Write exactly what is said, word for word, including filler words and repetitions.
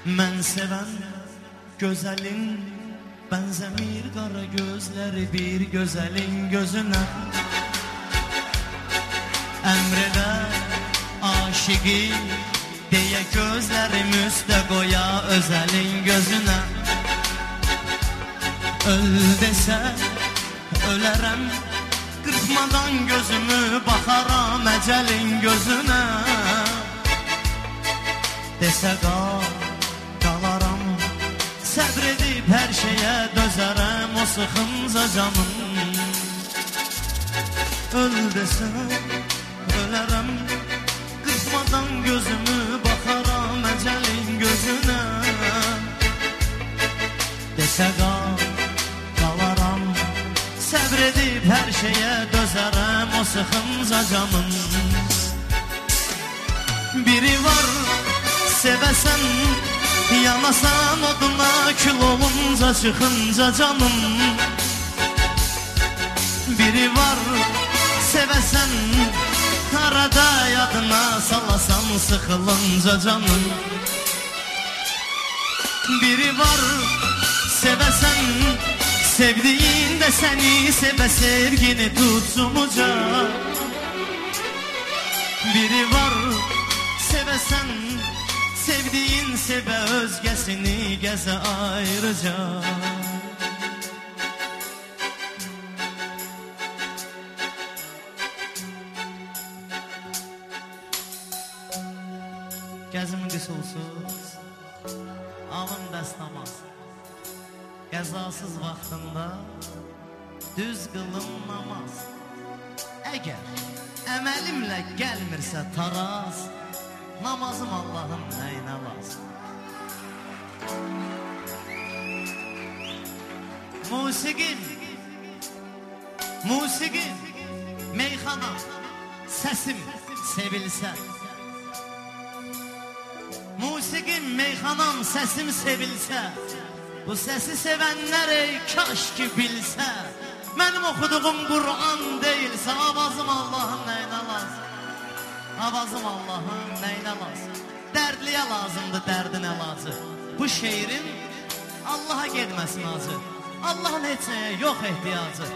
Mən sevən gözəlin bənzəmir qara gözləri bir gözəlin gözünə. Əmr elə aşiqi deyə gözlərim üstə qoya özəlin gözünə. Öl desə ölərəm, qırpmadan gözümü baxaram əcəlin gözünə. Desə qal, qalaram, səbr edib hər şeyə dözərəm o sıxınca canım. Öl desə ölərəm, qırpmadan gözümü baxaram əcəlin gözünə. Desə qal, qalaram, səbr edib hər şeyə dözərəm o sıxınca canım. Biri var sevəsən, yanasan oduna kül olunca çıxınca canım. Biri var sevəsən, arada yadına salasan sıxılınca canım. Biri var sevəsən, sevdiğin de səni sevə sevgini tutsumuca. Biri var sevəsən, sevdiğin sevə özgəsini gəzə ayrıca. Gəzim qısolsuz, alın dəstəmaz, qəzasız vaxtında düz qılın namaz. Əgər əməlimlə gəlmirsə taraz, namazım Allahın nəyinə lazım? Musiqim, musiqim, meyxana, səsim sevilsə. Musiqim, meyxanam, səsim sevilsə, bu səsi sevənlər ey kaş ki bilsə. Mənim oxuduğum Qur'an deyilsə, avazım Allahın nəyinə lazım? Avazım Allahın nəyinə lazım? Dərdliyə lazımdır dərdin əlacı. Bu şeirin Allaha gedməsin acı, Allahın heç nəyə yox ehtiyacı.